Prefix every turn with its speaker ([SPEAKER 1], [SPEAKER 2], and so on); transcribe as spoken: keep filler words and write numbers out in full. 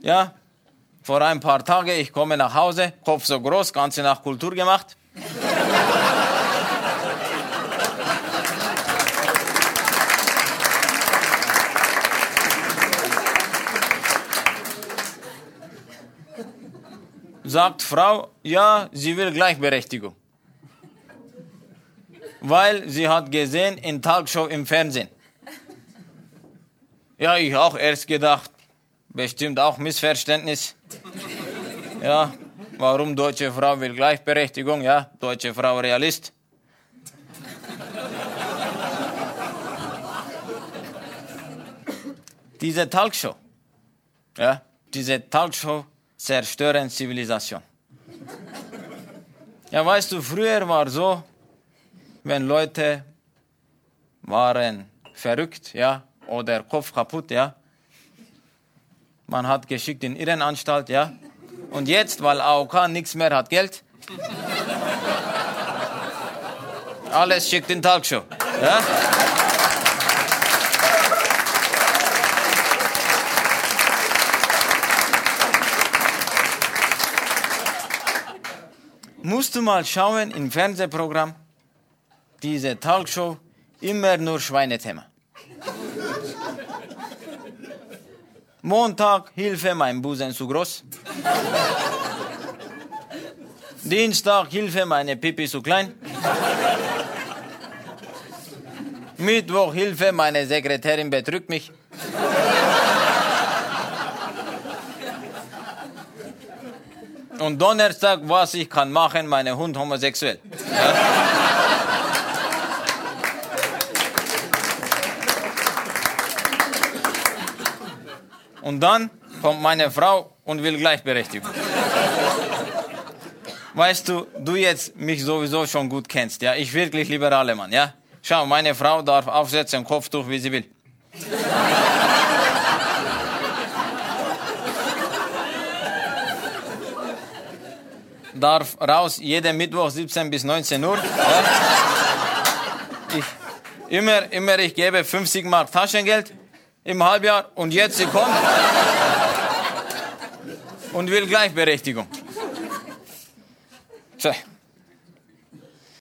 [SPEAKER 1] Ja, vor ein paar Tagen, ich komme nach Hause, Kopf so groß, ganze Nacht Kultur gemacht. Sagt Frau, ja, sie will Gleichberechtigung. Weil sie hat gesehen in Talkshow im Fernsehen. Ja, ich auch erst gedacht, bestimmt auch Missverständnis. Ja, warum deutsche Frau will Gleichberechtigung? Ja, deutsche Frau Realist. Diese Talkshow, ja, diese Talkshow zerstören Zivilisation. Ja, weißt du, früher war so, wenn Leute waren verrückt, ja, oder Kopf kaputt, ja, man hat geschickt in Irrenanstalt, ja, und jetzt, weil A O K nichts mehr hat Geld, alles schickt in Talkshow, ja. Musst du mal schauen im Fernsehprogramm, diese Talkshow, immer nur Schweinethema. Montag, Hilfe, mein Busen zu groß. Dienstag, Hilfe, meine Pipi zu klein. Mittwoch, Hilfe, meine Sekretärin betrügt mich. Und Donnerstag, was ich kann machen, meine Hund homosexuell. Ja? Und dann kommt meine Frau und will Gleichberechtigung. Weißt du, du jetzt mich sowieso schon gut kennst, ja? Ich wirklich liberaler Mann, ja? Schau, meine Frau darf aufsetzen, Kopftuch, wie sie will. Darf raus, jeden Mittwoch siebzehn bis neunzehn Uhr. Ja. Ich, immer, immer, ich gebe fünfzig Mark Taschengeld im Halbjahr und jetzt sie kommt und will Gleichberechtigung. Tja.